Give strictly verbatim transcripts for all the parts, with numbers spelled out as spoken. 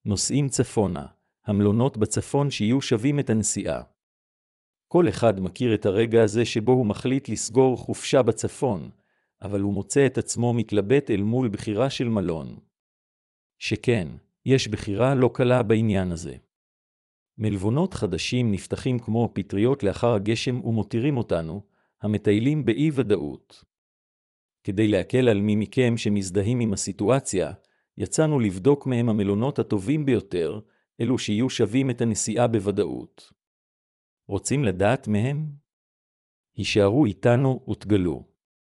נוסעים צפונה, המלונות בצפון שיהיו שווים את הנסיעה. כל אחד מכיר את הרגע הזה שבו הוא מחליט לסגור חופשה בצפון, אבל הוא מוצא את עצמו מתלבט אל מול בחירה של מלון. שכן, יש בחירה לא קלה בעניין הזה. מלונות חדשים נפתחים כמו פטריות לאחר הגשם ומותירים אותנו, המטיילים באי ודאות. כדי להקל על מי מכם שמזדהים עם הסיטואציה, יצאנו לבדוק מהם המלונות הטובים ביותר, אלו שיהיו שווים את הנסיעה בוודאות. רוצים לדעת מהם? הישארו איתנו ותגלו.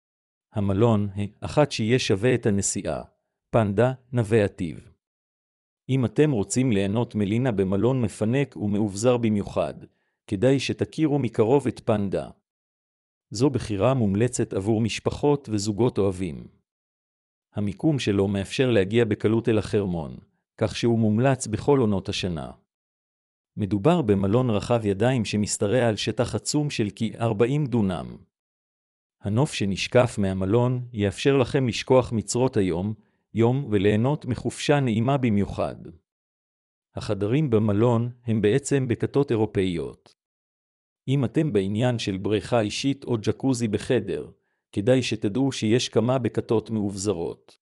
המלון, אחת שיהיה שווה את הנסיעה, פנדה, נווה עתיב. אם אתם רוצים ליהנות מלינה במלון מפנק ומאובזר במיוחד, כדאי שתכירו מקרוב את פנדה. זו בחירה מומלצת עבור משפחות וזוגות אוהבים. המיקום שלו מאפשר להגיע בקלות אל החרמון, כך שהוא מומלץ בכל עונות השנה. מדובר במלון רחב ידיים שמשתרע על שטח עצום של כ-ארבעים דונם. הנוף שנשקף מהמלון יאפשר לכם לשכוח מצרות היום, יום וליהנות מחופשה נעימה במיוחד. החדרים במלון הם בעצם בכתות אירופאיות. אם אתם בעניין של בריכה אישית או ג'קוזי בחדר, כדאי שתדעו שיש כמה בכתות מאובזרות.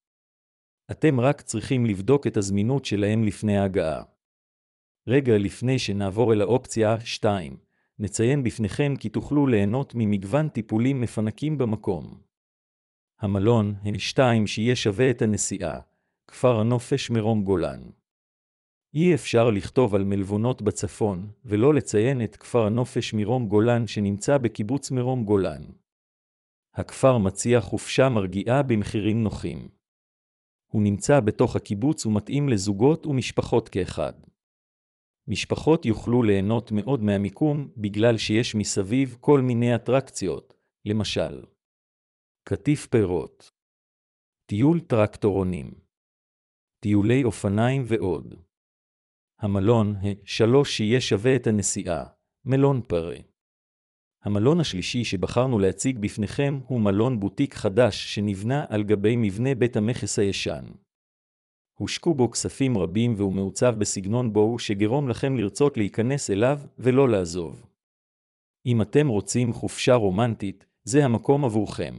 אתם רק צריכים לבדוק את הזמינות שלהם לפני ההגעה. רגע לפני שנעבור אל האופציה שתיים, נציין בפניכם כי תוכלו ליהנות ממגוון טיפולים מפנקים במקום. המלון הם שתיים שיהיה שווה את הנסיעה, כפר הנופש מרום גולן. אי אפשר לכתוב על מלונות בצפון, ולא לציין את כפר הנופש מרום גולן שנמצא בקיבוץ מרום גולן. הכפר מציע חופשה מרגיעה במחירים נוחים. הוא נמצא בתוך הקיבוץ ומתאים לזוגות ומשפחות כאחד. משפחות יוכלו ליהנות מאוד מהמיקום בגלל שיש מסביב כל מיני אטרקציות, למשל קטיף פירות, טיול טרקטורונים, טיולי אופניים ועוד. המלון שלוש שיהיה שווה את הנסיעה, מלון פרה. המלון השלישי שבחרנו להציג בפניכם הוא מלון בוטיק חדש שנבנה על גבי מבנה בית המכס הישן. הושקו בו כספים רבים והוא מעוצב בסגנון בו שגרום לכם לרצות להיכנס אליו ולא לעזוב. אם אתם רוצים חופשה רומנטית, זה המקום עבורכם.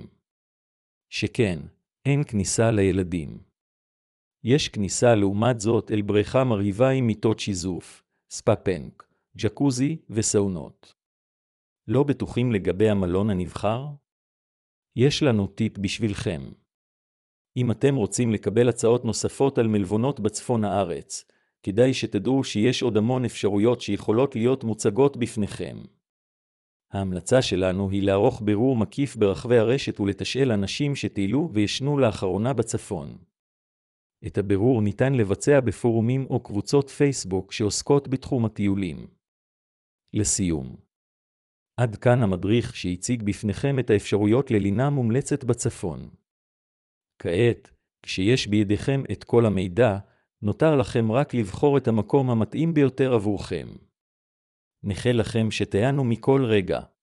שכן, אין כניסה לילדים. יש כניסה לעומת זאת אל בריכה מרהיבה עם מיטות שיזוף, ספא פנק, ג'קוזי וסאונות. לא בטוחים לגבי המלון הנבחר? יש לנו טיפ בשבילכם. אם אתם רוצים לקבל הצעות נוספות על מלונות בצפון הארץ, כדאי שתדעו שיש עוד המון אפשרויות שיכולות להיות מוצגות בפניכם. ההמלצה שלנו היא לערוך בירור מקיף ברחבי הרשת ולתשאל אנשים שטיילו וישנו לאחרונה בצפון. את הבירור ניתן לבצע בפורומים או קבוצות פייסבוק שעוסקות בתחום הטיולים. לסיום, עד כאן המדריך שהציג בפניכם את האפשרויות ללינה מומלצת בצפון. כעת, כשיש בידיכם את כל המידע, נותר לכם רק לבחור את המקום המתאים ביותר עבורכם. נאחל לכם שתהנו מכל רגע.